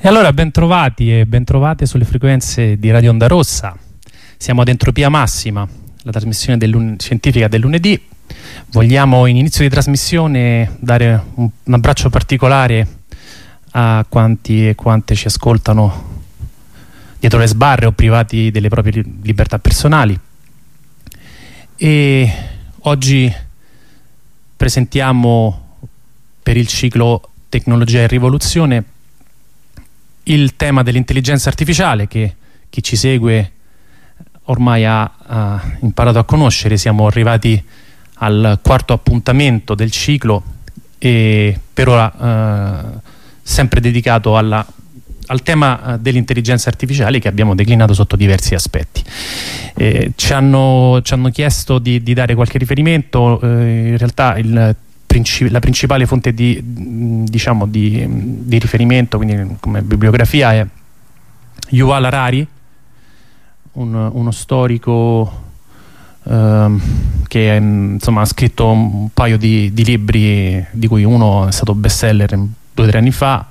E allora bentrovati e bentrovate sulle frequenze di Radio Onda Rossa. Siamo ad Entropia Massima, la trasmissione scientifica del lunedì. Vogliamo in inizio di trasmissione dare un abbraccio particolare a quanti e quante ci ascoltano dietro le sbarre o privati delle proprie libertà personali. E oggi presentiamo per il ciclo Tecnologia e Rivoluzione il tema dell'intelligenza artificiale, che chi ci segue ormai ha imparato a conoscere. Siamo arrivati al quarto appuntamento del ciclo e per ora sempre dedicato al tema dell'intelligenza artificiale, che abbiamo declinato sotto diversi aspetti. Ci hanno chiesto di dare qualche riferimento. In realtà la principale fonte di riferimento, quindi come bibliografia, è Yuval Harari, uno storico che ha scritto un paio di libri, di cui uno è stato bestseller 2 o 3 anni fa,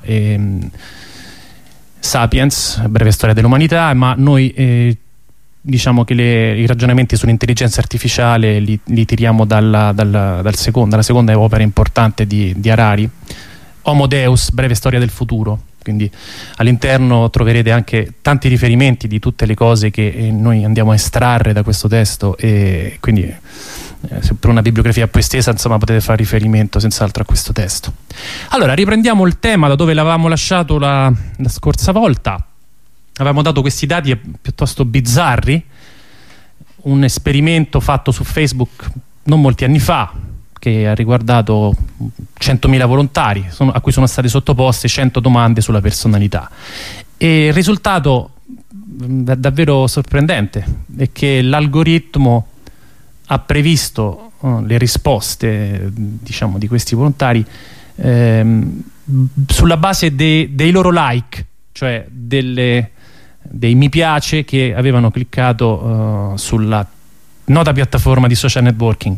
Sapiens, breve storia dell'umanità. Ma noi diciamo che i ragionamenti sull'intelligenza artificiale li tiriamo dalla seconda opera importante di Harari, Homo Deus, breve storia del futuro. Quindi all'interno troverete anche tanti riferimenti di tutte le cose che noi andiamo a estrarre da questo testo, e quindi se per una bibliografia più estesa potete fare riferimento senz'altro a questo testo. Allora riprendiamo il tema da dove l'avevamo lasciato la scorsa volta. Avevamo dato questi dati piuttosto bizzarri, un esperimento fatto su Facebook non molti anni fa, che ha riguardato 100.000 volontari a cui sono state sottoposte 100 domande sulla personalità, e il risultato davvero sorprendente è che l'algoritmo ha previsto le risposte di questi volontari sulla base dei loro like, cioè dei mi piace che avevano cliccato sulla nota piattaforma di social networking.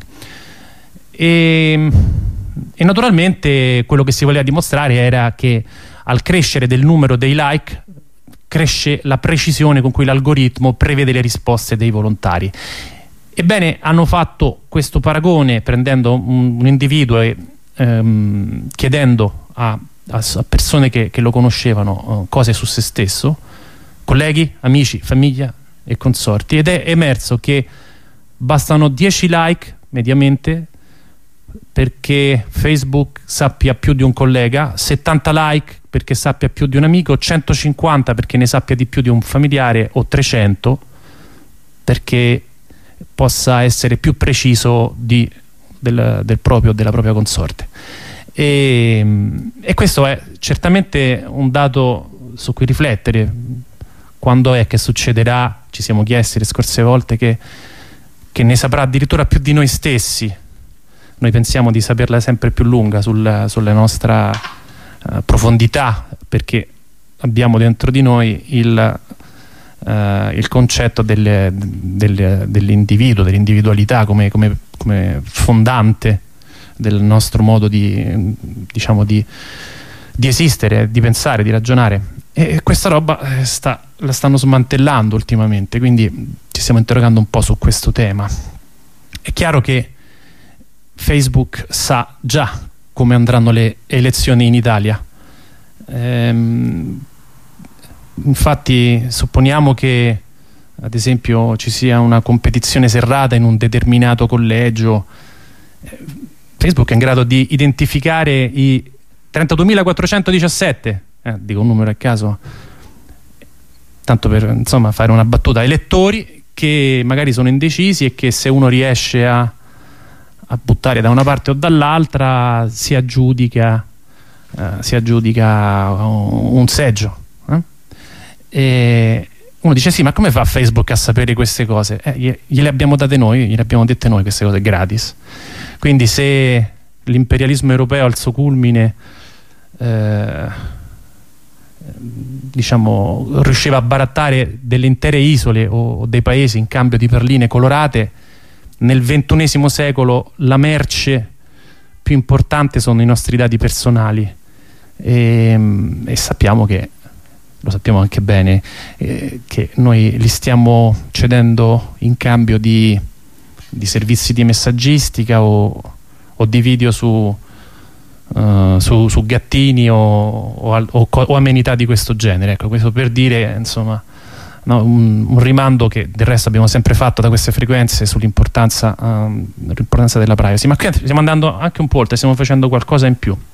E naturalmente quello che si voleva dimostrare era che al crescere del numero dei like cresce la precisione con cui l'algoritmo prevede le risposte dei volontari. Ebbene, hanno fatto questo paragone prendendo un individuo e chiedendo a persone che lo conoscevano cose su se stesso, colleghi, amici, famiglia e consorti, ed è emerso che bastano 10 like mediamente perché Facebook sappia più di un collega, 70 like perché sappia più di un amico, 150 perché ne sappia di più di un familiare, o 300 perché possa essere più preciso della propria consorte. E questo è certamente un dato su cui riflettere. Quando è che succederà? Ci siamo chiesti le scorse volte che ne saprà addirittura più di noi stessi. Noi pensiamo di saperla sempre più lunga sulla nostra profondità, perché abbiamo dentro di noi il concetto dell'individuo, dell'individualità come fondante del nostro modo di esistere, di pensare, di ragionare. E questa roba la stanno smantellando ultimamente, quindi ci stiamo interrogando un po' su questo tema. È chiaro che Facebook sa già come andranno le elezioni in Italia. Infatti supponiamo che ad esempio ci sia una competizione serrata in un determinato collegio, Facebook è in grado di identificare i 32.417, dico un numero a caso, tanto per fare una battuta, elettori che magari sono indecisi e che, se uno riesce a buttare da una parte o dall'altra, si aggiudica un seggio. E uno dice: sì, ma come fa Facebook a sapere queste cose? Gliele abbiamo date noi, gliele abbiamo dette noi queste cose gratis. Quindi se l'imperialismo europeo al suo culmine riusciva a barattare delle intere isole o dei paesi in cambio di perline colorate, nel XXI secolo la merce più importante sono i nostri dati personali, e sappiamo che lo sappiamo anche bene, che noi li stiamo cedendo in cambio di servizi di messaggistica o di video su gattini o amenità di questo genere. Ecco, questo per dire, insomma, no, un rimando che del resto abbiamo sempre fatto da queste frequenze sull'importanza della privacy. Ma qui stiamo andando anche un po' oltre, stiamo facendo qualcosa in più.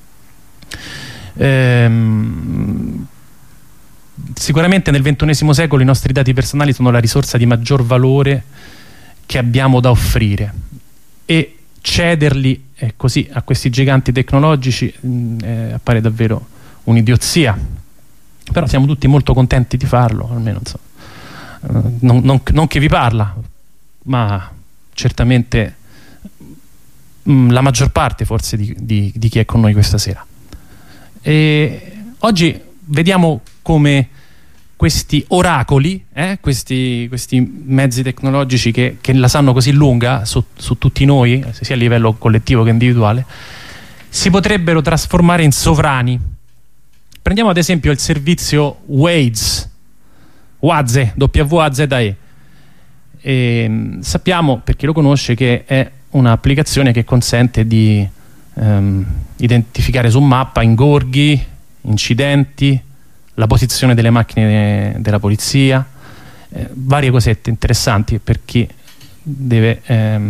Sicuramente nel XXI secolo i nostri dati personali sono la risorsa di maggior valore che abbiamo da offrire, e cederli così a questi giganti tecnologici appare davvero un'idiozia, però siamo tutti molto contenti di farlo, almeno non che vi parla, ma certamente la maggior parte forse di chi è con noi questa sera. E oggi vediamo come questi oracoli, questi mezzi tecnologici che la sanno così lunga su tutti noi, sia a livello collettivo che individuale, si potrebbero trasformare in sovrani. Prendiamo ad esempio il servizio Waze, W-A-Z-E. Sappiamo, per chi lo conosce, che è un'applicazione che consente di identificare su mappa ingorghi, incidenti, la posizione delle macchine della polizia, varie cosette interessanti per chi deve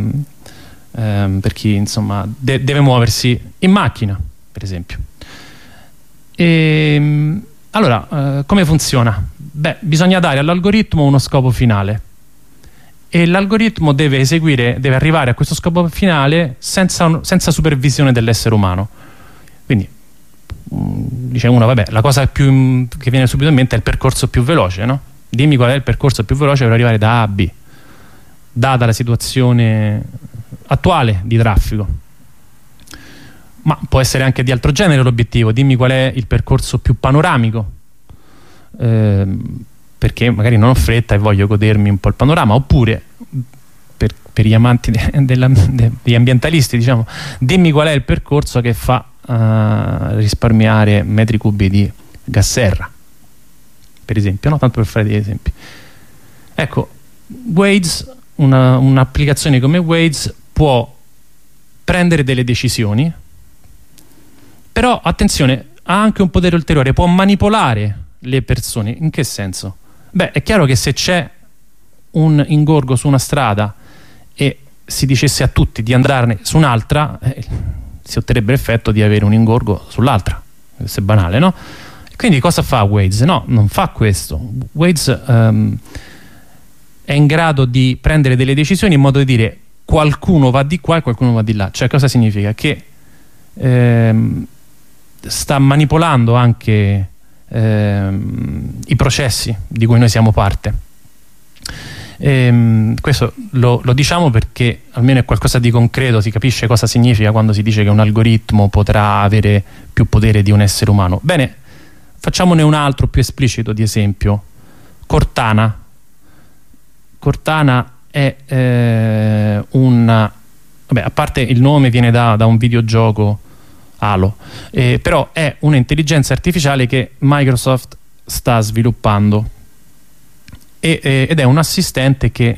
insomma deve muoversi in macchina, per esempio. Allora, come funziona? Beh, bisogna dare all'algoritmo uno scopo finale, e l'algoritmo deve arrivare a questo scopo finale senza supervisione dell'essere umano. Quindi dice uno, vabbè, la cosa che viene subito in mente è il percorso più veloce, no? Dimmi qual è il percorso più veloce per arrivare da A a B, data la situazione attuale di traffico. Ma può essere anche di altro genere l'obiettivo: dimmi qual è il percorso più panoramico, perché magari non ho fretta e voglio godermi un po' il panorama. Oppure, per gli amanti degli ambientalisti, diciamo, dimmi qual è il percorso che fa risparmiare metri cubi di gas serra, per esempio, no? Tanto per fare degli esempi. Ecco, Waze, un'applicazione come Waze può prendere delle decisioni, però attenzione, ha anche un potere ulteriore: può manipolare le persone. In che senso? Beh, è chiaro che se c'è un ingorgo su una strada e si dicesse a tutti di andarne su un'altra, si otterrebbe l'effetto di avere un ingorgo sull'altra. Questo è banale, no? Quindi cosa fa Waze? No, non fa questo. Waze è in grado di prendere delle decisioni in modo di dire qualcuno va di qua e qualcuno va di là. Cioè, cosa significa? Che sta manipolando anche i processi di cui noi siamo parte. Questo lo diciamo perché almeno è qualcosa di concreto, si capisce cosa significa quando si dice che un algoritmo potrà avere più potere di un essere umano. Bene, facciamone un altro più esplicito di esempio. Cortana è vabbè, a parte il nome viene da un videogioco, Halo, però è un'intelligenza artificiale che Microsoft sta sviluppando, ed è un assistente che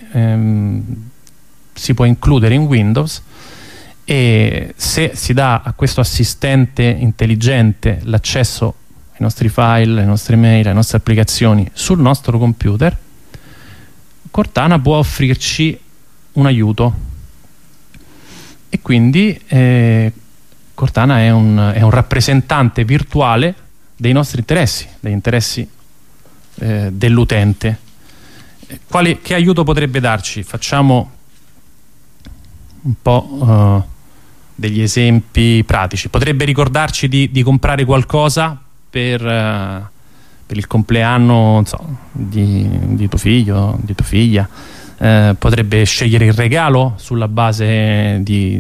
si può includere in Windows, e se si dà a questo assistente intelligente l'accesso ai nostri file, alle nostre mail, alle nostre applicazioni sul nostro computer, Cortana può offrirci un aiuto. E quindi Cortana è un rappresentante virtuale dei nostri interessi, degli interessi dell'utente. Che aiuto potrebbe darci? Facciamo un po' degli esempi pratici. Potrebbe ricordarci di comprare qualcosa per il compleanno, non so, di tuo figlio, di tua figlia. Potrebbe scegliere il regalo sulla base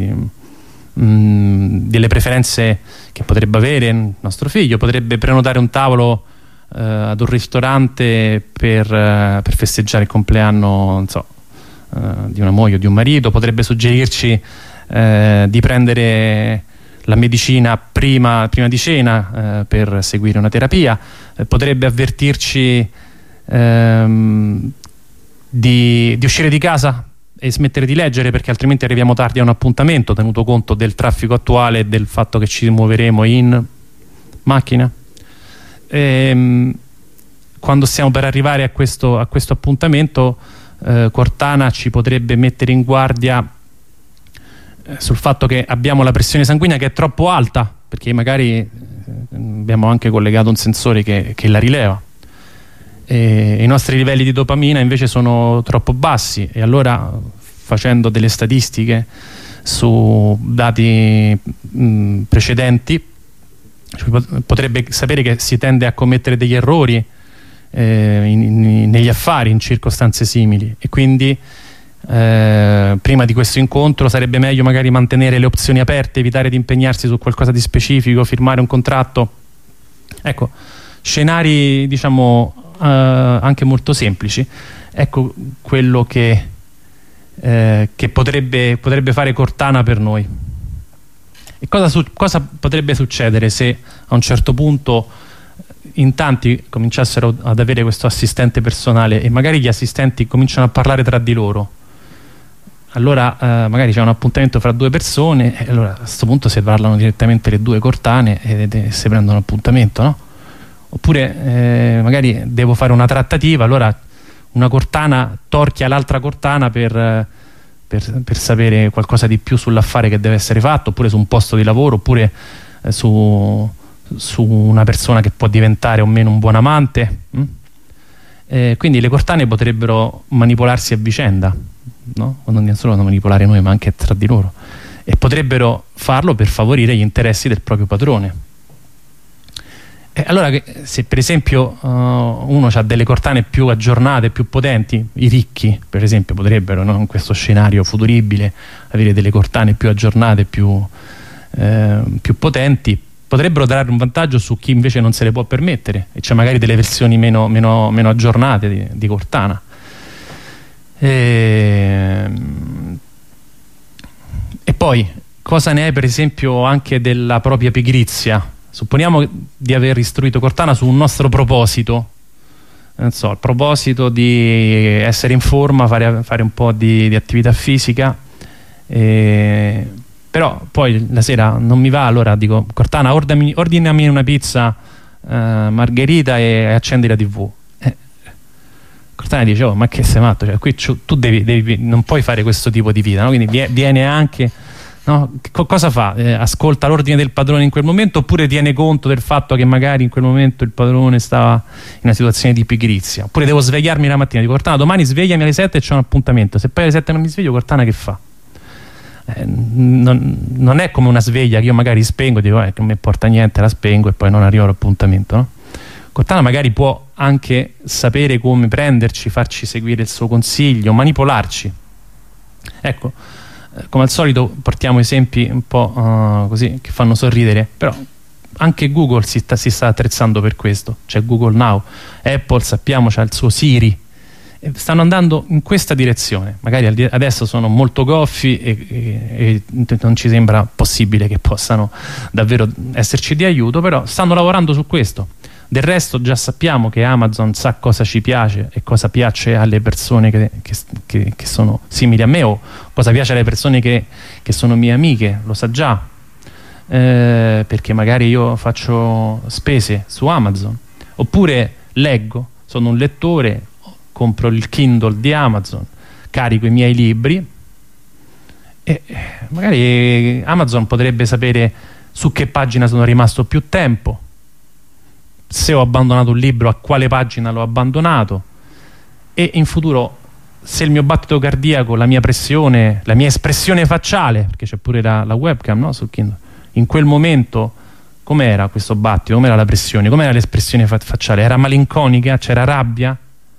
delle preferenze che potrebbe avere il nostro figlio. Potrebbe prenotare un tavolo ad un ristorante per festeggiare il compleanno, non so, di una moglie o di un marito. Potrebbe suggerirci di prendere la medicina prima di cena per seguire una terapia, potrebbe avvertirci di uscire di casa e smettere di leggere perché altrimenti arriviamo tardi a un appuntamento, tenuto conto del traffico attuale e del fatto che ci muoveremo in macchina. Quando stiamo per arrivare a questo appuntamento, Cortana ci potrebbe mettere in guardia sul fatto che abbiamo la pressione sanguigna che è troppo alta, perché magari abbiamo anche collegato un sensore che la rileva. I nostri livelli di dopamina invece sono troppo bassi, e allora, facendo delle statistiche su dati precedenti, potrebbe sapere che si tende a commettere degli errori negli affari in circostanze simili, e quindi prima di questo incontro sarebbe meglio magari mantenere le opzioni aperte, evitare di impegnarsi su qualcosa di specifico, firmare un contratto. Ecco, scenari diciamo anche molto semplici. Ecco quello che potrebbe fare Cortana per noi. E cosa potrebbe succedere se a un certo punto in tanti cominciassero ad avere questo assistente personale e magari gli assistenti cominciano a parlare tra di loro? Allora magari c'è un appuntamento fra due persone e allora a questo punto si parlano direttamente le due Cortane e si prendono appuntamento, no? Oppure magari devo fare una trattativa, allora una Cortana torchia l'altra Cortana per sapere qualcosa di più sull'affare che deve essere fatto, oppure su un posto di lavoro, oppure su una persona che può diventare o meno un buon amante. Quindi le Cortane potrebbero manipolarsi a vicenda, no? Non solo da manipolare noi ma anche tra di loro, e potrebbero farlo per favorire gli interessi del proprio padrone. Allora, se per esempio uno ha delle Cortane più aggiornate, più potenti, i ricchi per esempio potrebbero, no, in questo scenario futuribile, avere delle Cortane più aggiornate, più potenti, potrebbero dare un vantaggio su chi invece non se le può permettere, e c'è magari delle versioni meno aggiornate di Cortana. E poi cosa ne è per esempio anche della propria pigrizia? Supponiamo di aver istruito Cortana su un nostro proposito, non so, il proposito di essere in forma, fare un po' di attività fisica, però poi la sera non mi va, allora dico: Cortana, ordinami una pizza margherita e accendi la TV. Cortana dice: oh, ma che sei matto, cioè, qui tu non puoi fare questo tipo di vita, no? Quindi viene anche, no? Cosa fa? Ascolta l'ordine del padrone in quel momento, oppure tiene conto del fatto che magari in quel momento il padrone stava in una situazione di pigrizia? Oppure devo svegliarmi la mattina, dico: Cortana, domani svegliami alle 7 e c'è un appuntamento. Se poi alle 7 non mi sveglio, Cortana che fa? Non è come una sveglia che io magari spengo e dico che non mi importa niente, la spengo e poi non arrivo all'appuntamento, no? Cortana magari può anche sapere come prenderci, farci seguire il suo consiglio, manipolarci. Ecco, come al solito portiamo esempi un po' così che fanno sorridere, però anche Google si sta attrezzando per questo. C'è Google Now, Apple sappiamo c'ha il suo Siri, e stanno andando in questa direzione. Magari adesso sono molto goffi e non ci sembra possibile che possano davvero esserci di aiuto, però stanno lavorando su questo. Del resto già sappiamo che Amazon sa cosa ci piace e cosa piace alle persone che sono simili a me, o cosa piace alle persone che sono mie amiche, lo sa già, perché magari io faccio spese su Amazon, oppure leggo, sono un lettore, compro il Kindle di Amazon, carico i miei libri, e magari Amazon potrebbe sapere su che pagina sono rimasto più tempo, se ho abbandonato un libro, a quale pagina l'ho abbandonato, e in futuro se il mio battito cardiaco, la mia pressione, la mia espressione facciale, perché c'è pure la webcam, no, sul Kindle, in quel momento com'era questo battito, com'era la pressione, com'era l'espressione facciale, era malinconica, c'era rabbia?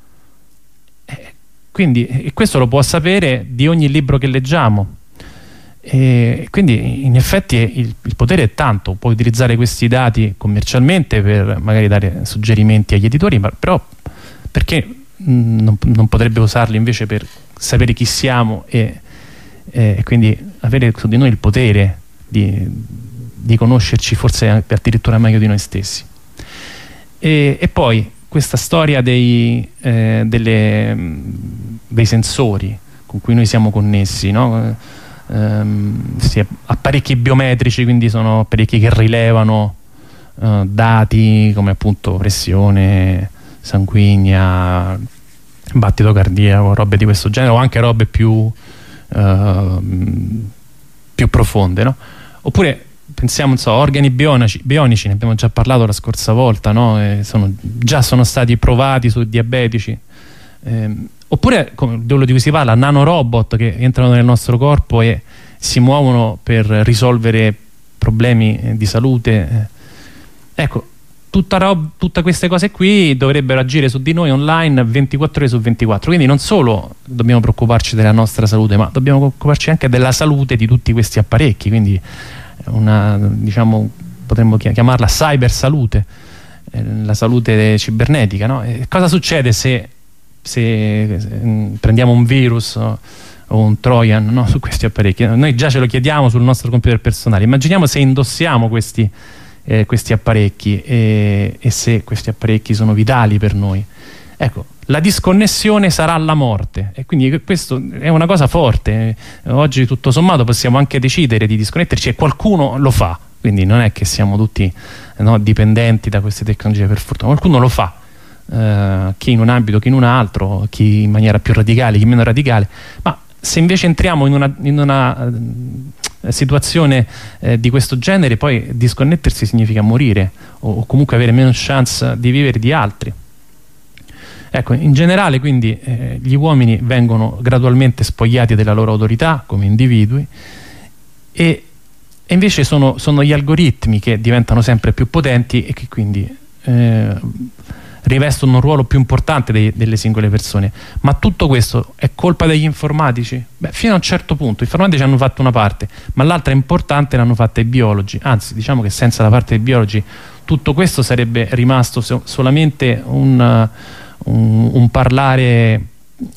Quindi questo lo può sapere di ogni libro che leggiamo. E quindi in effetti il potere è tanto. Puoi utilizzare questi dati commercialmente per magari dare suggerimenti agli editori, però perché non potrebbe usarli invece per sapere chi siamo e quindi avere su di noi il potere di di conoscerci forse addirittura meglio di noi stessi. E poi questa storia dei sensori con cui noi siamo connessi, no? Apparecchi biometrici, quindi sono apparecchi che rilevano dati come appunto pressione sanguigna, battito cardiaco, robe di questo genere, o anche robe più profonde, no? Oppure pensiamo, non so, organi bionici, ne abbiamo già parlato la scorsa volta, no? Già sono stati provati su diabetici, oppure quello di cui si parla, nanorobot che entrano nel nostro corpo e si muovono per risolvere problemi di salute. Ecco, tutte queste cose qui dovrebbero agire su di noi online 24 ore su 24, quindi non solo dobbiamo preoccuparci della nostra salute, ma dobbiamo preoccuparci anche della salute di tutti questi apparecchi, quindi diciamo, potremmo chiamarla cyber salute, la salute cibernetica, no? Cosa succede se prendiamo un virus o un trojan, no, su questi apparecchi? Noi già ce lo chiediamo sul nostro computer personale, immaginiamo se indossiamo questi apparecchi e se questi apparecchi sono vitali per noi. Ecco, la disconnessione sarà la morte, e quindi questo è una cosa forte. Oggi tutto sommato possiamo anche decidere di disconnetterci e qualcuno lo fa, quindi non è che siamo tutti, no, dipendenti da queste tecnologie, per fortuna. Qualcuno lo fa, chi in un ambito, chi in un altro, chi in maniera più radicale, chi meno radicale. Ma se invece entriamo in una situazione di questo genere, poi disconnettersi significa morire o comunque avere meno chance di vivere di altri. Ecco, in generale quindi gli uomini vengono gradualmente spogliati della loro autorità come individui e invece sono gli algoritmi che diventano sempre più potenti e che quindi rivestono un ruolo più importante delle singole persone. Ma tutto questo è colpa degli informatici? Beh, fino a un certo punto. I informatici hanno fatto una parte, ma l'altra importante l'hanno fatta i biologi. Anzi, diciamo che senza la parte dei biologi tutto questo sarebbe rimasto solamente un parlare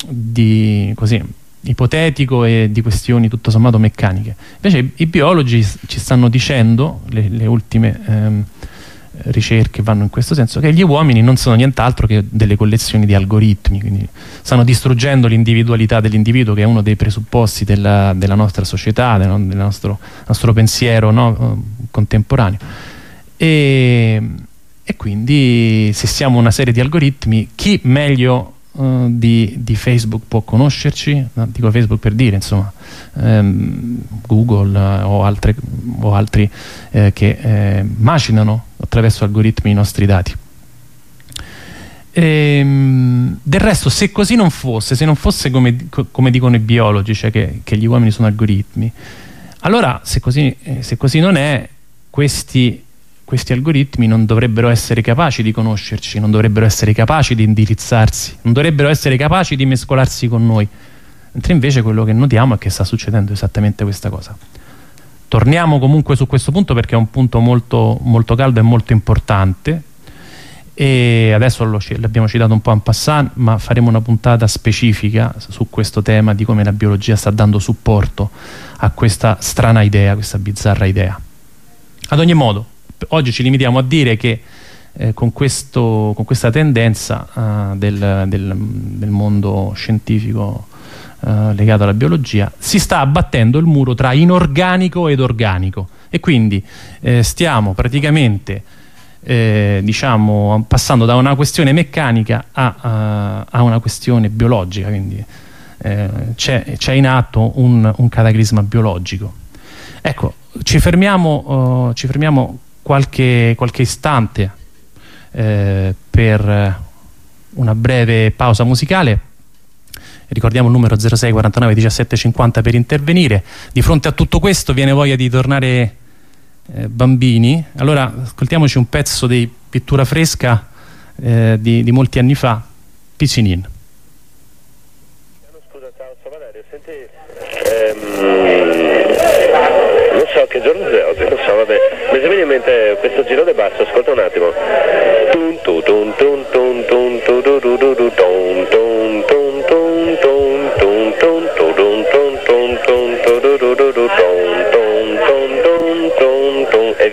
così ipotetico e di questioni tutto sommato meccaniche. Invece i biologi ci stanno dicendo, le ultime ricerche vanno in questo senso, che gli uomini non sono nient'altro che delle collezioni di algoritmi, quindi stanno distruggendo l'individualità dell'individuo, che è uno dei presupposti della nostra società, del nostro pensiero, no, contemporaneo. E quindi se siamo una serie di algoritmi, chi meglio di Facebook può conoscerci? No, dico Facebook per dire, insomma, Google o altri che macinano attraverso algoritmi i nostri dati. Del resto, se così non fosse, se non fosse come dicono i biologi, cioè che gli uomini sono algoritmi, allora se così non è, questi algoritmi non dovrebbero essere capaci di conoscerci, non dovrebbero essere capaci di indirizzarsi, non dovrebbero essere capaci di mescolarsi con noi, mentre invece quello che notiamo è che sta succedendo esattamente questa cosa. Torniamo comunque su questo punto perché è un punto molto, molto caldo e molto importante, e adesso l'abbiamo citato un po' en passant, ma faremo una puntata specifica su questo tema di come la biologia sta dando supporto a questa strana idea, questa bizzarra idea. Ad ogni modo, oggi ci limitiamo a dire che con questa tendenza del mondo scientifico legato alla biologia si sta abbattendo il muro tra inorganico ed organico, e quindi stiamo praticamente diciamo passando da una questione meccanica a una questione biologica, quindi c'è in atto un cataclisma biologico. Ecco, ci fermiamo qualche istante per una breve pausa musicale. Ricordiamo il numero 06 49 17 50 per intervenire. Di fronte a tutto questo viene voglia di tornare bambini. Allora ascoltiamoci un pezzo di Pittura Fresca di molti anni fa, Piccinin. Scusa, ciao Valerio, senti, non so che giorno è oggi, non so, vabbè, mi viene in mente questo giro di basso, ascolta un attimo. E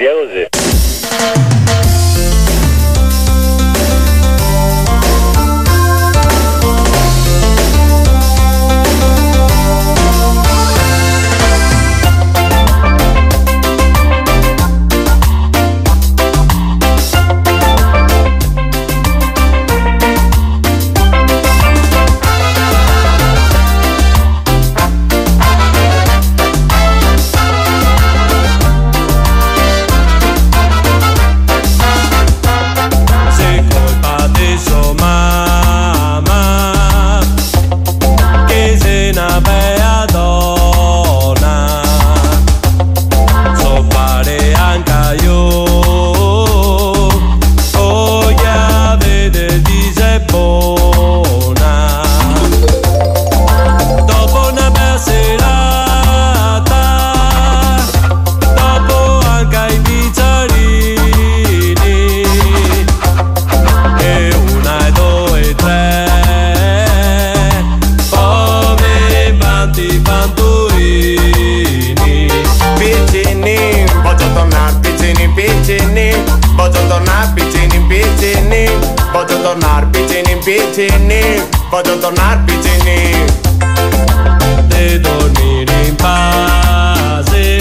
piccini, voglio tornare piccini. De dormire in pace,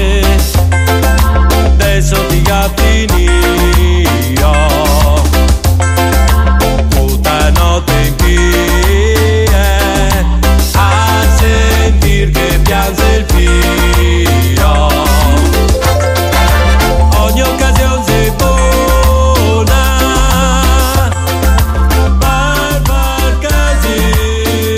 adesso ti gattini io, tutta notte in piedi, a sentir che piange il figlio. Ogni occasione si buona per far casino,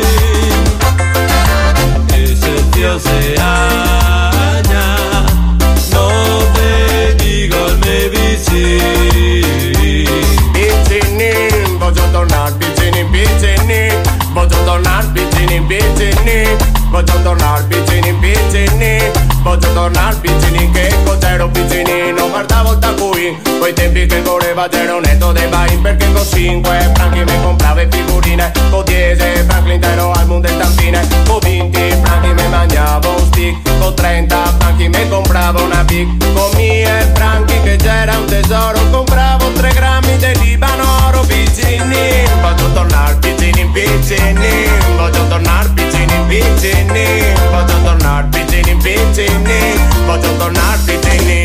e se Dio se agna non te dico il mio vicini. Piccini, voglio tornare piccini, piccini, voglio tornare piccini, piccini, voglio tornare piccini, piccini, voglio tornare piccini, che cos'ero piccini, non guardavo da qui, quei tempi che correva c'era un netto dei bain, perché con 5 franchi mi comprava figurine, con 10 franchi l'intero album del Tampine, con 20 franchi mi mangiavo un stick, con 30 franchi mi compravo una big, con 1000 franchi che c'era un tesoro, compravo 3 grammi di Libano oro. Piccini, voglio tornare piccini, piccini, voglio tornare piccini, piccini, voglio tornare piccini, piccini, voglio tornare piccini.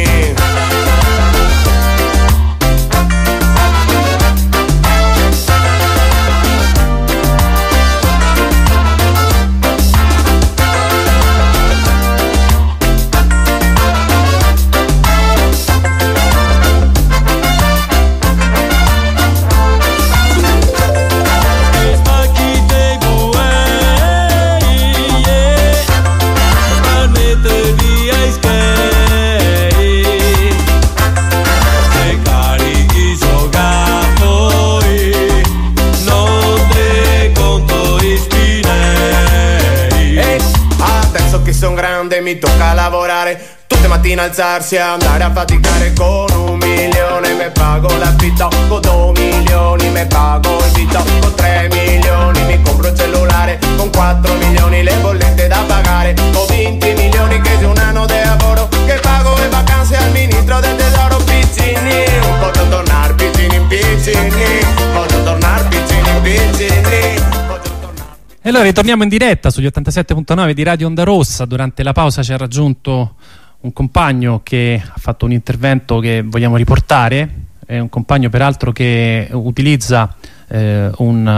Sono grande, mi tocca lavorare tutte mattine, alzarsi e andare a faticare. Con 1 milione me pago l'affitto, con 2 milioni me pago il vitto, con 3 milioni mi compro il cellulare, con 4 milioni le bollette da pagare, con 20 milioni che è un anno di lavoro che pago le vacanze al ministro del tesoro. Piccini, voglio tornare piccini, piccini, voglio tornare piccini, piccini. E allora ritorniamo in diretta sugli 87.9 di Radio Onda Rossa. Durante la pausa ci ha raggiunto un compagno che ha fatto un intervento che vogliamo riportare. È un compagno peraltro che utilizza un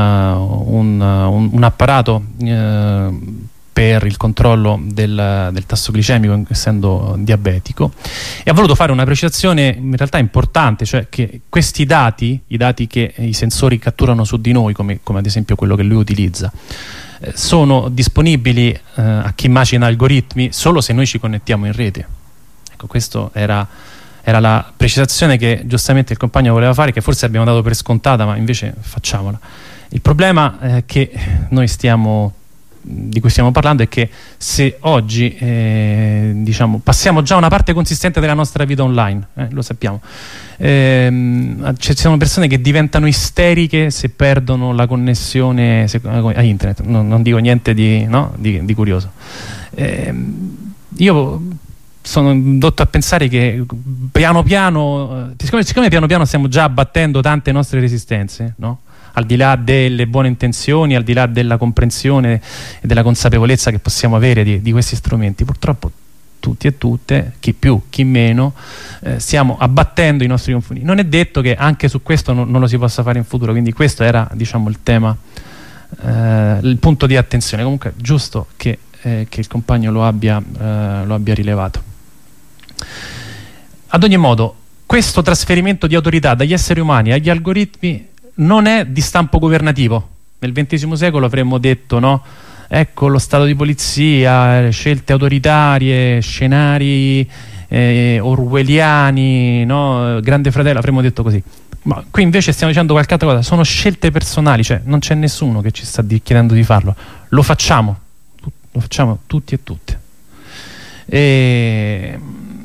apparato per il controllo del tasso glicemico, essendo diabetico, e ha voluto fare una precisazione in realtà importante, cioè che questi dati, i dati che i sensori catturano su di noi, come ad esempio quello che lui utilizza, sono disponibili a chi macina algoritmi solo se noi ci connettiamo in rete. Ecco, questa era la precisazione che giustamente il compagno voleva fare, che forse abbiamo dato per scontata, ma invece facciamola. Il problema che di cui stiamo parlando è che se oggi diciamo passiamo già una parte consistente della nostra vita online, lo sappiamo, ci sono persone che diventano isteriche se perdono la connessione a internet. Non dico niente di curioso. Io sono indotto a pensare che piano piano, siccome piano piano stiamo già abbattendo tante nostre resistenze, no? Al di là delle buone intenzioni, al di là della comprensione e della consapevolezza che possiamo avere di questi strumenti, purtroppo tutti e tutte, chi più, chi meno, stiamo abbattendo i nostri confini. Non è detto che anche su questo non lo si possa fare in futuro, quindi questo era, diciamo, il tema, il punto di attenzione. Comunque giusto che il compagno lo abbia rilevato. Ad ogni modo, questo trasferimento di autorità dagli esseri umani agli algoritmi non è di stampo governativo. Nel XX secolo avremmo detto, no? Ecco lo stato di polizia, scelte autoritarie, scenari orwelliani, no? Grande Fratello, avremmo detto così. Ma qui invece stiamo dicendo qualche altra cosa, sono scelte personali, cioè non c'è nessuno che ci sta chiedendo di farlo, lo facciamo tutti e tutte. E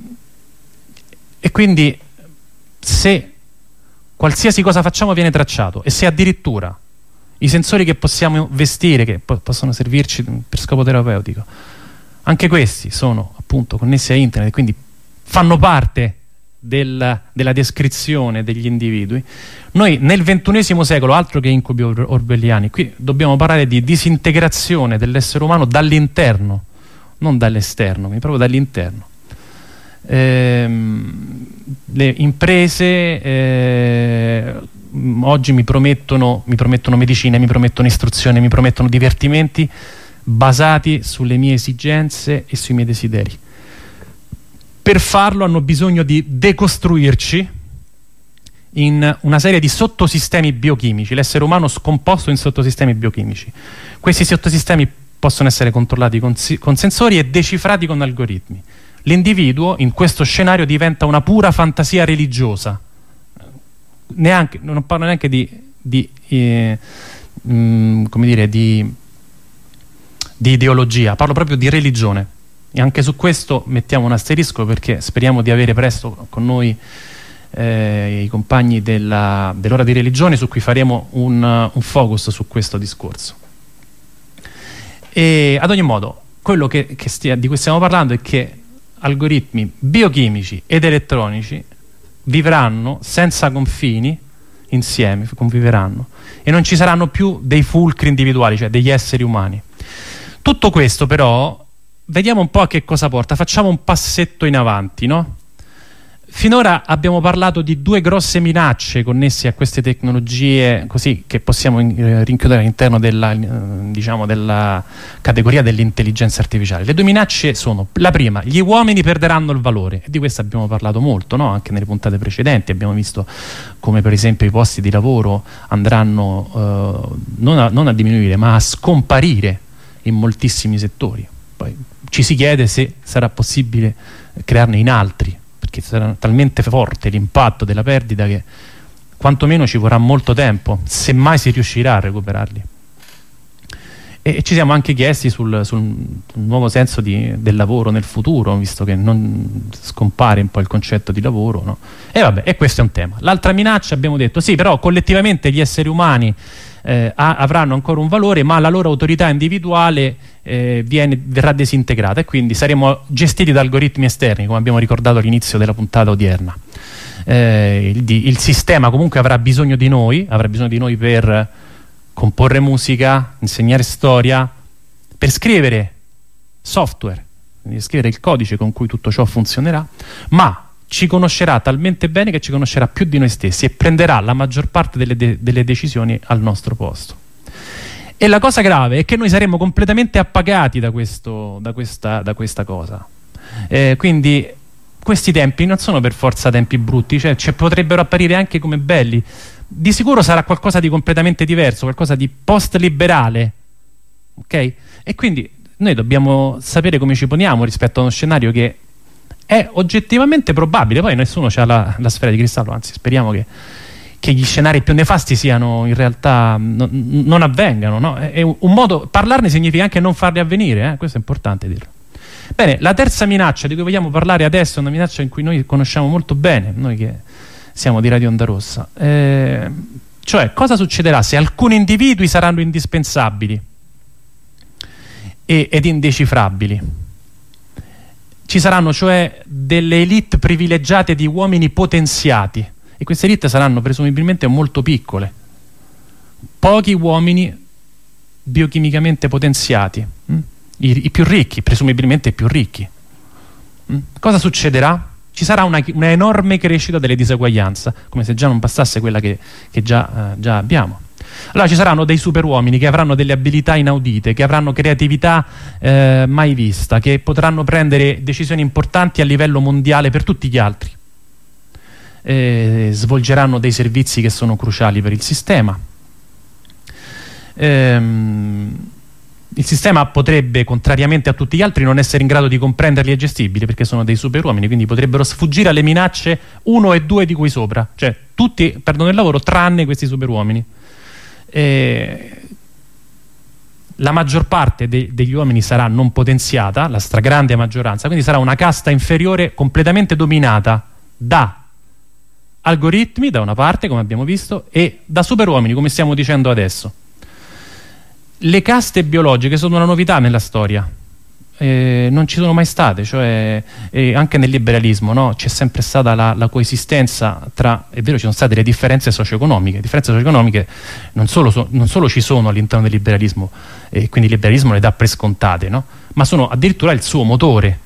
quindi se qualsiasi cosa facciamo viene tracciato, e se addirittura i sensori che possiamo vestire, che possono servirci per scopo terapeutico, anche questi sono appunto connessi a internet, quindi fanno parte della descrizione degli individui, noi nel XXI secolo, altro che incubi orwelliani, qui dobbiamo parlare di disintegrazione dell'essere umano dall'interno, non dall'esterno, quindi proprio dall'interno. Le imprese oggi mi promettono medicina, mi promettono istruzione, mi promettono divertimenti basati sulle mie esigenze e sui miei desideri. Per farlo hanno bisogno di decostruirci in una serie di sottosistemi biochimici, l'essere umano scomposto in sottosistemi biochimici. Questi sottosistemi possono essere controllati con sensori e decifrati con algoritmi. L'individuo in questo scenario diventa una pura fantasia religiosa. Non parlo neanche di ideologia, parlo proprio di religione. E anche su questo mettiamo un asterisco, perché speriamo di avere presto con noi i compagni dell'ora di religione, su cui faremo un focus su questo discorso. E ad ogni modo, quello di cui stiamo parlando è che algoritmi biochimici ed elettronici vivranno senza confini insieme, conviveranno, e non ci saranno più dei fulcri individuali, cioè degli esseri umani. Tutto questo però vediamo un po' a che cosa porta. Facciamo un passetto in avanti, no? Finora abbiamo parlato di due grosse minacce connesse a queste tecnologie, così, che possiamo rinchiudere all'interno della categoria dell'intelligenza artificiale. Le due minacce sono: la prima, gli uomini perderanno il valore, e di questo abbiamo parlato molto, no? Anche nelle puntate precedenti abbiamo visto come per esempio i posti di lavoro andranno non a diminuire, ma a scomparire in moltissimi settori. Poi ci si chiede se sarà possibile crearne in altri, perché sarà talmente forte l'impatto della perdita che quantomeno ci vorrà molto tempo, se mai si riuscirà a recuperarli. E ci siamo anche chiesti sul nuovo senso del lavoro nel futuro, visto che non scompare un po' il concetto di lavoro, no? E questo è un tema. L'altra minaccia, abbiamo detto, sì, però collettivamente gli esseri umani avranno ancora un valore, ma la loro autorità individuale verrà disintegrata, e quindi saremo gestiti da algoritmi esterni, come abbiamo ricordato all'inizio della puntata odierna. Il sistema comunque avrà bisogno di noi per comporre musica, insegnare storia, per scrivere software, quindi scrivere il codice con cui tutto ciò funzionerà, ma ci conoscerà talmente bene che ci conoscerà più di noi stessi e prenderà la maggior parte delle decisioni al nostro posto. E la cosa grave è che noi saremo completamente appagati da questa cosa. Quindi questi tempi non sono per forza tempi brutti, cioè potrebbero apparire anche come belli. Di sicuro sarà qualcosa di completamente diverso, qualcosa di post-liberale, ok? E quindi noi dobbiamo sapere come ci poniamo rispetto a uno scenario che è oggettivamente probabile. Poi nessuno ha la sfera di cristallo, anzi speriamo che gli scenari più nefasti siano in realtà non avvengano, no? È un modo, parlarne significa anche non farli avvenire, questo è importante dirlo. Bene, la terza minaccia di cui vogliamo parlare adesso è una minaccia in cui noi conosciamo molto bene, noi che siamo di Radio Onda Rossa, cioè cosa succederà se alcuni individui saranno indispensabili ed indecifrabili. Ci saranno cioè delle elite privilegiate di uomini potenziati, e queste elite saranno presumibilmente molto piccole, pochi uomini biochimicamente potenziati, i più ricchi, presumibilmente i più ricchi. Cosa succederà? Ci sarà una enorme crescita delle diseguaglianze, come se già non bastasse quella che già abbiamo. Allora ci saranno dei superuomini che avranno delle abilità inaudite, che avranno creatività mai vista, che potranno prendere decisioni importanti a livello mondiale per tutti gli altri. Svolgeranno dei servizi che sono cruciali per il sistema. Il sistema potrebbe, contrariamente a tutti gli altri, non essere in grado di comprenderli e gestibili, perché sono dei superuomini, quindi potrebbero sfuggire alle minacce 1 e 2 di cui sopra, cioè tutti perdono il lavoro tranne questi superuomini. La maggior parte degli uomini sarà non potenziata, la stragrande maggioranza, quindi sarà una casta inferiore completamente dominata da algoritmi da una parte, come abbiamo visto, e da superuomini, come stiamo dicendo adesso. Le caste biologiche sono una novità nella storia. non ci sono mai state, cioè anche nel liberalismo, no? C'è sempre stata la coesistenza tra, è vero, ci sono state le differenze socio-economiche. Le differenze socio-economiche non solo ci sono all'interno del liberalismo, e quindi il liberalismo le dà per scontate, no? Ma sono addirittura il suo motore.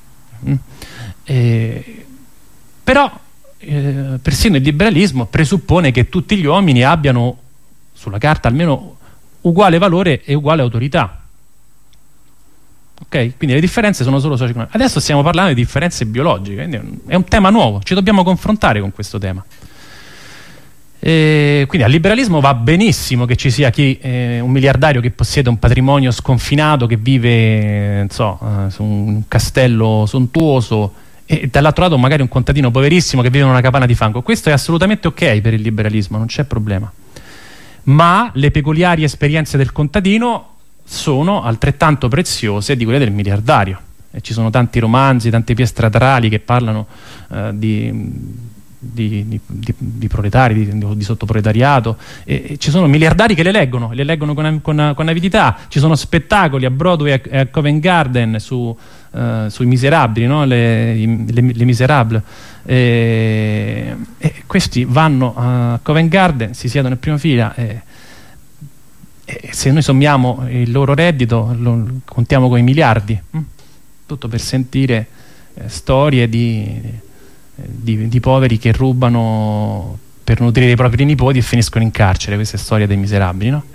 Però persino il liberalismo presuppone che tutti gli uomini abbiano, sulla carta almeno, uguale valore e uguale autorità. Ok? Quindi le differenze sono solo socio-economiche. Adesso stiamo parlando di differenze biologiche, quindi è un tema nuovo, ci dobbiamo confrontare con questo tema. Quindi al liberalismo va benissimo che ci sia un miliardario che possiede un patrimonio sconfinato, che vive su un castello sontuoso, e dall'altro lato magari un contadino poverissimo che vive in una capanna di fango. Questo è assolutamente ok per il liberalismo, non c'è problema. Ma le peculiari esperienze del contadino sono altrettanto preziose di quelle del miliardario, e ci sono tanti romanzi, tante pièce teatrali che parlano di proletari, di sottoproletariato, e ci sono miliardari che le leggono con avidità. Ci sono spettacoli a Broadway e a Covent Garden sui Miserabili, no? le Miserables, e questi vanno a Covent Garden, si siedono in prima fila, e se noi sommiamo il loro reddito lo contiamo con i miliardi, tutto per sentire storie di poveri che rubano per nutrire i propri nipoti e finiscono in carcere. Queste storie dei miserabili, no?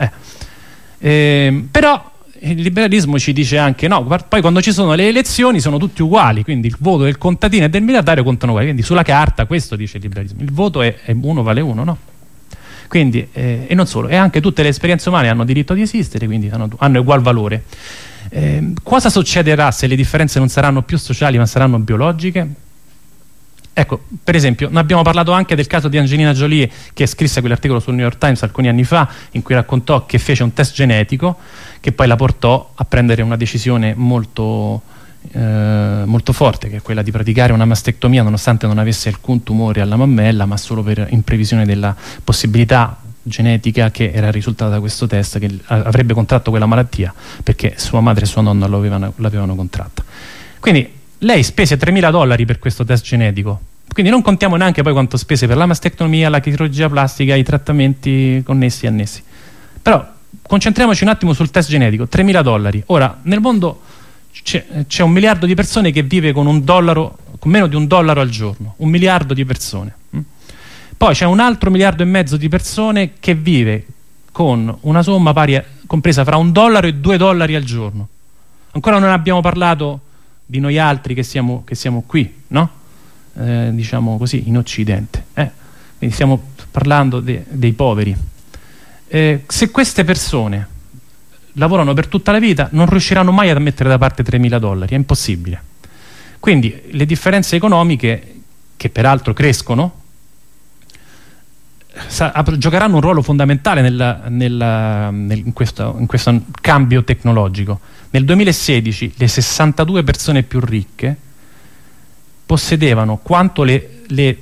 Però il liberalismo ci dice anche no, poi quando ci sono le elezioni sono tutti uguali, quindi il voto del contadino e del miliardario contano uguali. Quindi sulla carta questo dice il liberalismo, il voto è uno vale uno, no? Quindi, e non solo, e anche tutte le esperienze umane hanno diritto di esistere, quindi hanno ugual valore. Cosa succederà se le differenze non saranno più sociali ma saranno biologiche? Ecco, per esempio, noi abbiamo parlato anche del caso di Angelina Jolie, che scrisse quell'articolo sul New York Times alcuni anni fa, in cui raccontò che fece un test genetico che poi la portò a prendere una decisione molto forte, che è quella di praticare una mastectomia nonostante non avesse alcun tumore alla mammella, ma solo in previsione della possibilità genetica che era risultata da questo test, che avrebbe contratto quella malattia perché sua madre e sua nonna l'avevano contratta. Quindi lei spese $3.000 per questo test genetico, quindi non contiamo neanche poi quanto spese per la mastectomia, la chirurgia plastica, i trattamenti connessi e annessi. Però concentriamoci un attimo sul test genetico. $3.000. Ora, nel mondo c'è 1 miliardo di persone che vive con con meno di $1 al giorno. 1 miliardo di persone. Poi c'è un altro 1,5 miliardi di persone che vive con una somma compresa fra $1 e $2 al giorno. Ancora non abbiamo parlato di noi altri che siamo qui, no? Diciamo così, in Occidente. Quindi stiamo parlando dei poveri. Se queste persone lavorano per tutta la vita non riusciranno mai a mettere da parte $3.000, è impossibile. Quindi le differenze economiche, che peraltro crescono, giocheranno un ruolo fondamentale in questo cambio tecnologico. Nel 2016 le 62 persone più ricche possedevano quanto le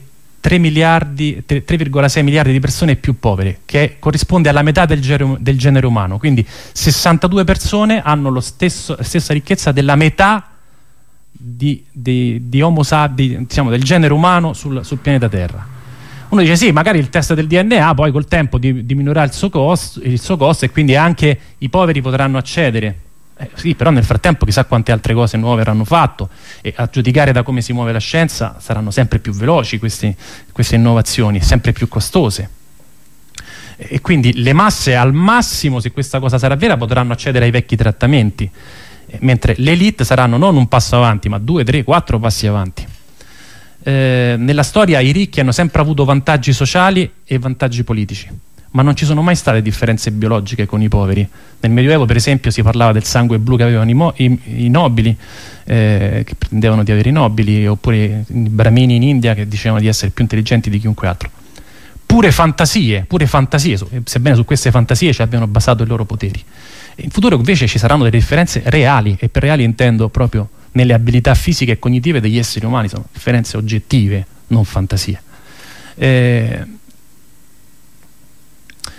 3,6 miliardi di persone più povere, che corrisponde alla metà del genere umano. Quindi 62 persone hanno la stessa ricchezza della metà di Homo sapiens, diciamo, del genere umano sul pianeta Terra. Uno dice sì, magari il test del DNA poi col tempo diminuirà il suo costo, e quindi anche i poveri potranno accedere. Sì, però nel frattempo chissà quante altre cose nuove avranno fatto, e a giudicare da come si muove la scienza saranno sempre più veloci queste innovazioni, sempre più costose, e quindi le masse al massimo, se questa cosa sarà vera, potranno accedere ai vecchi trattamenti, mentre le elite saranno non un passo avanti ma 2, 3, 4 passi avanti. Nella storia i ricchi hanno sempre avuto vantaggi sociali e vantaggi politici, ma non ci sono mai state differenze biologiche con i poveri. Nel Medioevo, per esempio, si parlava del sangue blu che avevano i nobili, che pretendevano di avere i nobili, oppure i bramini in India che dicevano di essere più intelligenti di chiunque altro. Pure fantasie, sebbene su queste fantasie ci abbiano basato i loro poteri. In futuro invece ci saranno delle differenze reali, e per reali intendo proprio nelle abilità fisiche e cognitive degli esseri umani. Sono differenze oggettive, non fantasie.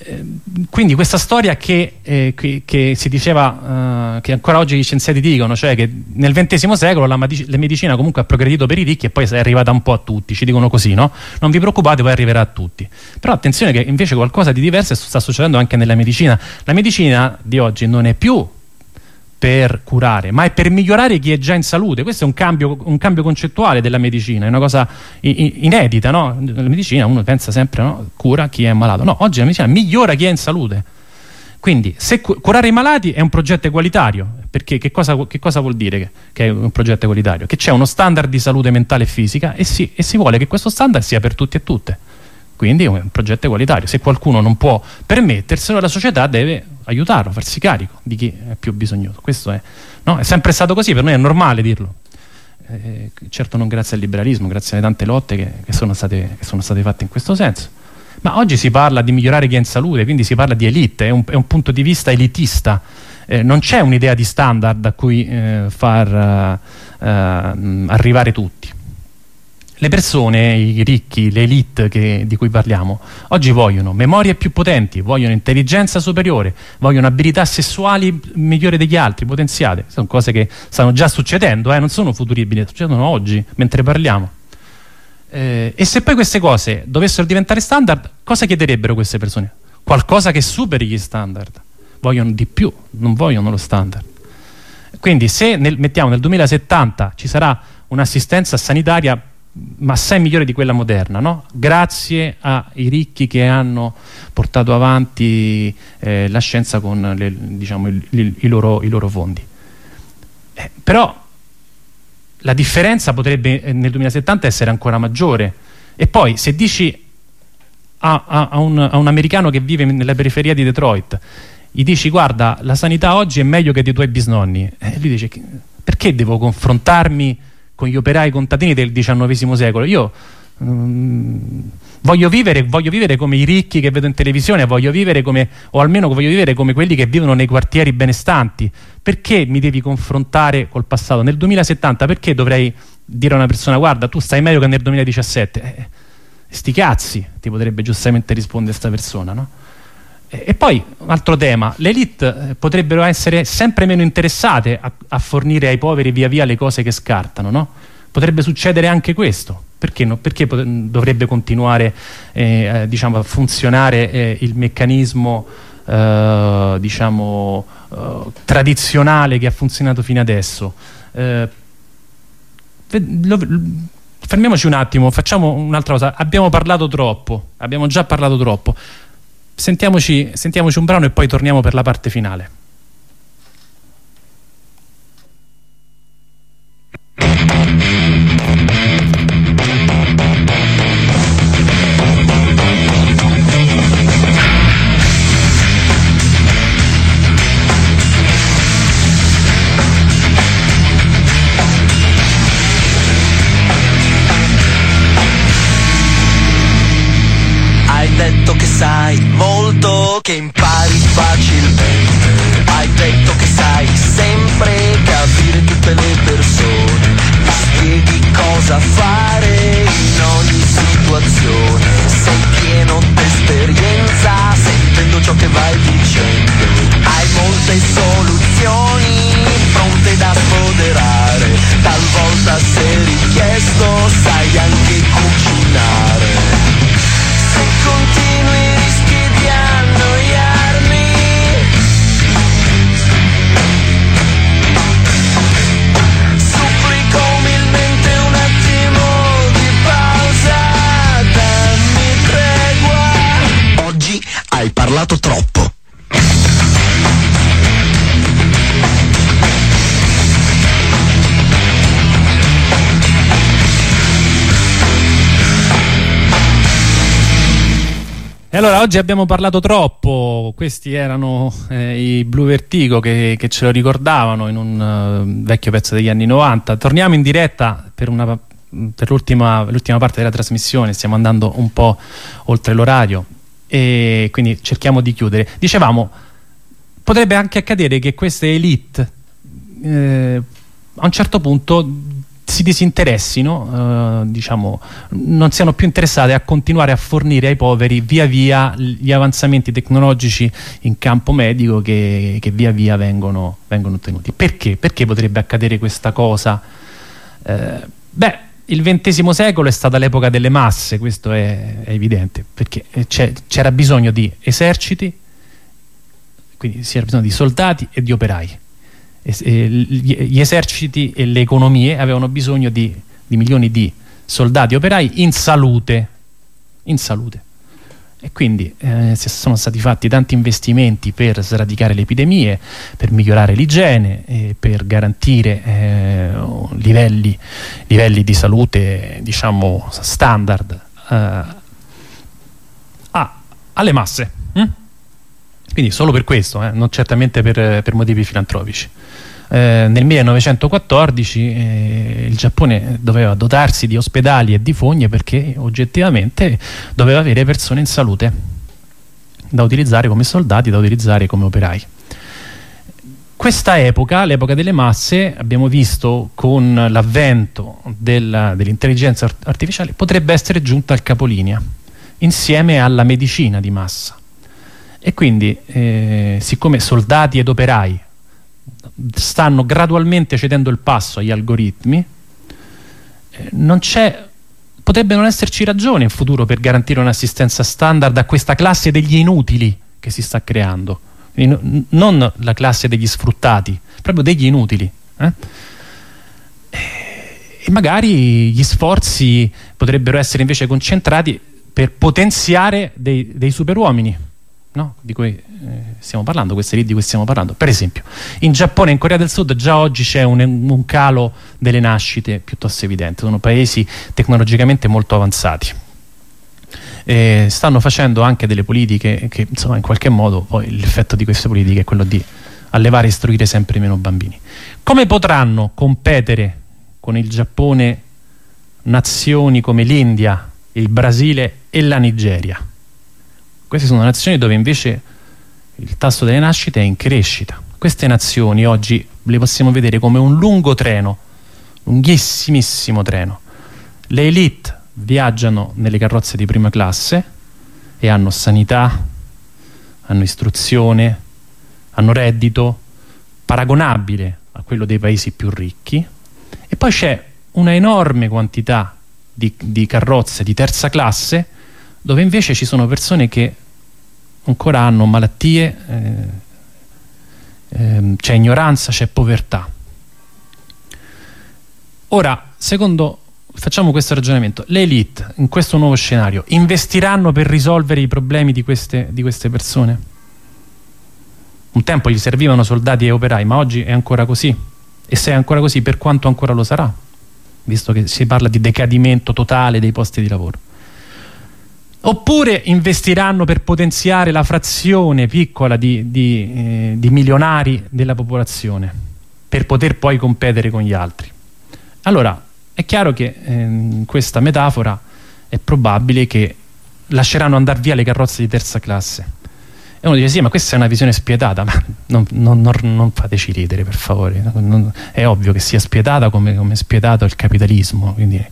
Quindi questa storia che si diceva, che ancora oggi gli scienziati dicono, cioè che nel XX secolo la medicina comunque ha progredito per i ricchi e poi è arrivata un po' a tutti, ci dicono così, no? Non vi preoccupate, poi arriverà a tutti. Però attenzione che invece qualcosa di diverso sta succedendo anche nella medicina. La medicina di oggi non è più per curare, ma è per migliorare chi è già in salute. Questo è un cambio concettuale della medicina, è una cosa inedita, no? Nella medicina uno pensa sempre, no? Cura chi è malato. No, oggi la medicina migliora chi è in salute. Quindi se curare i malati è un progetto egualitario, perché che cosa vuol dire che è un progetto egualitario? Che c'è uno standard di salute mentale e fisica e si vuole che questo standard sia per tutti e tutte. Quindi è un progetto egualitario. Se qualcuno non può permetterselo, la società deve aiutarlo, farsi carico di chi è più bisognoso. Questo è, no? È sempre stato così, per noi è normale dirlo. Certo non grazie al liberalismo, grazie alle tante lotte che sono state fatte in questo senso. Ma oggi si parla di migliorare chi è in salute, quindi si parla di elite, è un punto di vista elitista. Non c'è un'idea di standard a cui far arrivare tutti. Le persone, i ricchi, le elite di cui parliamo, oggi vogliono memorie più potenti, vogliono intelligenza superiore, vogliono abilità sessuali migliori degli altri, potenziate. Sono cose che stanno già succedendo, non sono futuribili, succedono oggi, mentre parliamo. E se poi queste cose dovessero diventare standard, cosa chiederebbero queste persone? Qualcosa che superi gli standard. Vogliono di più, non vogliono lo standard. Quindi se mettiamo nel 2070 ci sarà un'assistenza sanitaria ma assai migliore di quella moderna, no? Grazie ai ricchi che hanno portato avanti la scienza con i loro fondi. Però la differenza potrebbe nel 2070 essere ancora maggiore. E poi se dici a un americano che vive nella periferia di Detroit, gli dici guarda la sanità oggi è meglio che dei tuoi bisnonni, lui dice perché devo confrontarmi con gli operai contadini del XIX secolo? Io voglio vivere come i ricchi che vedo in televisione, o almeno voglio vivere come quelli che vivono nei quartieri benestanti. Perché mi devi confrontare col passato? Nel 2070 perché dovrei dire a una persona guarda tu stai meglio che nel 2017? Sti cazzi, ti potrebbe giustamente rispondere questa persona, no? E poi un altro tema, le elite potrebbero essere sempre meno interessate a fornire ai poveri via via le cose che scartano, no? Potrebbe succedere anche questo. Perché dovrebbe continuare a funzionare il meccanismo tradizionale che ha funzionato fino adesso? Fermiamoci un attimo, facciamo un'altra cosa. Abbiamo già parlato troppo. Sentiamoci un brano e poi torniamo per la parte finale. Hai detto che sai molto, che impari facilmente. Hai detto che sai sempre capire tutte le persone. Mi spieghi cosa fare in ogni situazione. Sei pieno d'esperienza, sentendo ciò che vai dicendo. Hai molte soluzioni pronte da sfoderare. Talvolta se richiesto sai anche cucinare. Se continui rischi di annoiarmi. Supplico umilmente un attimo di pausa, dammi tregua. Oggi hai parlato troppo. E allora oggi abbiamo parlato troppo. Questi erano i Blue Vertigo che ce lo ricordavano in un vecchio pezzo degli anni 90. Torniamo in diretta per l'ultima parte della trasmissione, stiamo andando un po' oltre l'orario e quindi cerchiamo di chiudere. Dicevamo, potrebbe anche accadere che queste elite a un certo punto si disinteressino, diciamo, non siano più interessate a continuare a fornire ai poveri via via gli avanzamenti tecnologici in campo medico che via via vengono ottenuti. Perché? Perché potrebbe accadere questa cosa? Il XX secolo è stata l'epoca delle masse, questo è evidente, perché c'era bisogno di eserciti, quindi c'era bisogno di soldati e di operai. Gli eserciti e le economie avevano bisogno di milioni di soldati e operai in salute, e quindi sono stati fatti tanti investimenti per sradicare le epidemie, per migliorare l'igiene, per garantire livelli di salute, diciamo, standard alle masse. Quindi solo per questo, non certamente per motivi filantropici. Nel 1914 il Giappone doveva dotarsi di ospedali e di fogne perché oggettivamente doveva avere persone in salute da utilizzare come soldati, da utilizzare come operai. Questa epoca, l'epoca delle masse, abbiamo visto con l'avvento dell'intelligenza artificiale, potrebbe essere giunta al capolinea insieme alla medicina di massa. E quindi siccome soldati ed operai stanno gradualmente cedendo il passo agli algoritmi, potrebbe non esserci ragione in futuro per garantire un'assistenza standard a questa classe degli inutili che si sta creando. Quindi non la classe degli sfruttati, proprio degli inutili. E magari gli sforzi potrebbero essere invece concentrati per potenziare dei superuomini, no? Di cui stiamo parlando, queste lì di cui stiamo parlando. Per esempio, in Giappone e in Corea del Sud già oggi c'è un calo delle nascite piuttosto evidente, sono paesi tecnologicamente molto avanzati. Stanno facendo anche delle politiche che, insomma, in qualche modo poi l'effetto di queste politiche è quello di allevare e istruire sempre meno bambini. Come potranno competere con il Giappone nazioni come l'India, il Brasile e la Nigeria? Queste sono nazioni dove invece il tasso delle nascite è in crescita. Queste nazioni oggi le possiamo vedere come un lungo treno, lunghissimissimo treno. Le elite viaggiano nelle carrozze di prima classe e hanno sanità, hanno istruzione, hanno reddito paragonabile a quello dei paesi più ricchi, e poi c'è una enorme quantità di carrozze di terza classe dove invece ci sono persone che ancora hanno malattie, c'è ignoranza, c'è povertà. Ora, facciamo questo ragionamento: le elite in questo nuovo scenario investiranno per risolvere i problemi di queste persone? Un tempo gli servivano soldati e operai, ma oggi è ancora così? E se è ancora così, per quanto ancora lo sarà, visto che si parla di decadimento totale dei posti di lavoro? Oppure investiranno per potenziare la frazione piccola di milionari della popolazione per poter poi competere con gli altri? Allora, è chiaro che in questa metafora è probabile che lasceranno andare via le carrozze di terza classe. E uno dice: sì, ma questa è una visione spietata. Ma non fateci ridere, per favore. È ovvio che sia spietata come è spietato il capitalismo, quindi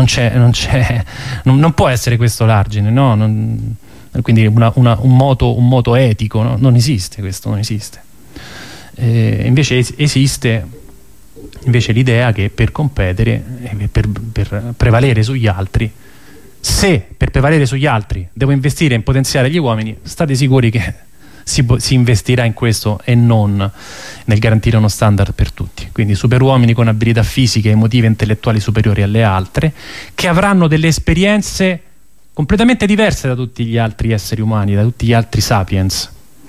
non può essere questo l'argine, no? Quindi un moto etico, no? Non esiste, questo non esiste. Invece esiste l'idea che per competere, per prevalere sugli altri, se per prevalere sugli altri devo investire in potenziare gli uomini, state sicuri che si investirà in questo e non nel garantire uno standard per tutti. Quindi superuomini con abilità fisiche, emotive e intellettuali superiori alle altre, che avranno delle esperienze completamente diverse da tutti gli altri esseri umani, da tutti gli altri sapiens.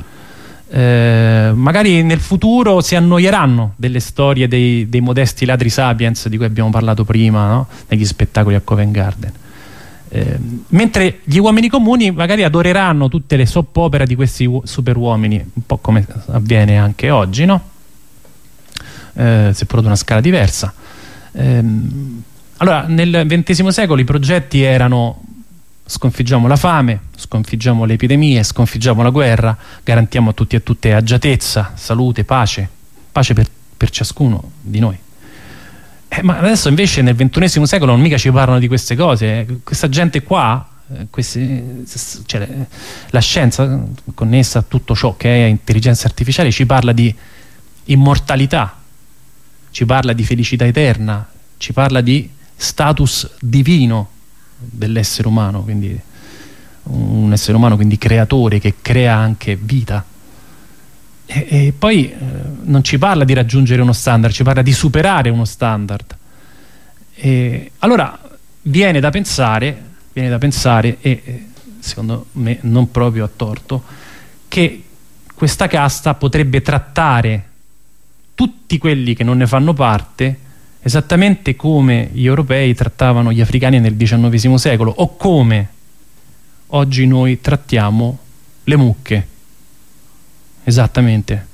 Magari nel futuro si annoieranno delle storie dei modesti ladri sapiens di cui abbiamo parlato prima, no? Negli spettacoli a Covent Garden. Mentre gli uomini comuni magari adoreranno tutte le soap opera di questi superuomini, un po' come avviene anche oggi, no? Seppur ad una scala diversa. Allora, nel XX secolo i progetti erano: sconfiggiamo la fame, sconfiggiamo le epidemie, sconfiggiamo la guerra, garantiamo a tutti e a tutte agiatezza, salute, pace per ciascuno di noi. Ma adesso invece nel XXI secolo non mica ci parlano di queste cose. Questa gente qua, cioè, la scienza connessa a tutto ciò che è intelligenza artificiale ci parla di immortalità, ci parla di felicità eterna, ci parla di status divino dell'essere umano, quindi un essere umano quindi creatore che crea anche vita. E poi non ci parla di raggiungere uno standard, ci parla di superare uno standard. E allora viene da pensare, e secondo me non proprio a torto, che questa casta potrebbe trattare tutti quelli che non ne fanno parte esattamente come gli europei trattavano gli africani nel XIX secolo, o come oggi noi trattiamo le mucche. Esattamente.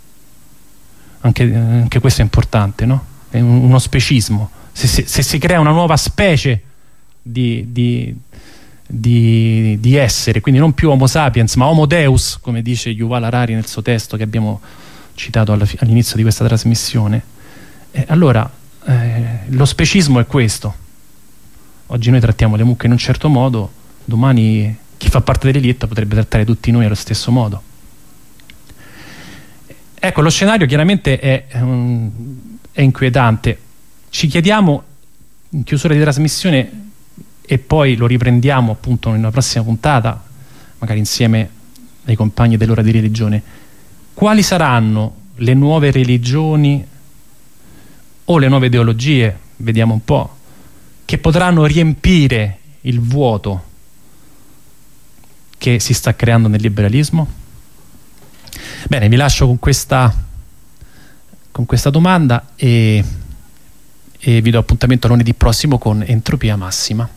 Anche questo è importante, no? È uno specismo. Se si crea una nuova specie di essere, quindi non più Homo sapiens ma Homo Deus, come dice Yuval Harari nel suo testo che abbiamo citato all'inizio di questa trasmissione, allora lo specismo è questo. Oggi noi trattiamo le mucche in un certo modo, domani chi fa parte dell'elite potrebbe trattare tutti noi allo stesso modo. Ecco, lo scenario chiaramente è inquietante. Ci chiediamo in chiusura di trasmissione, e poi lo riprendiamo appunto in una prossima puntata, magari insieme ai compagni dell'ora di religione, quali saranno le nuove religioni o le nuove ideologie, vediamo un po', che potranno riempire il vuoto che si sta creando nel liberalismo? Bene, vi lascio con questa domanda e vi do appuntamento lunedì prossimo con Entropia Massima.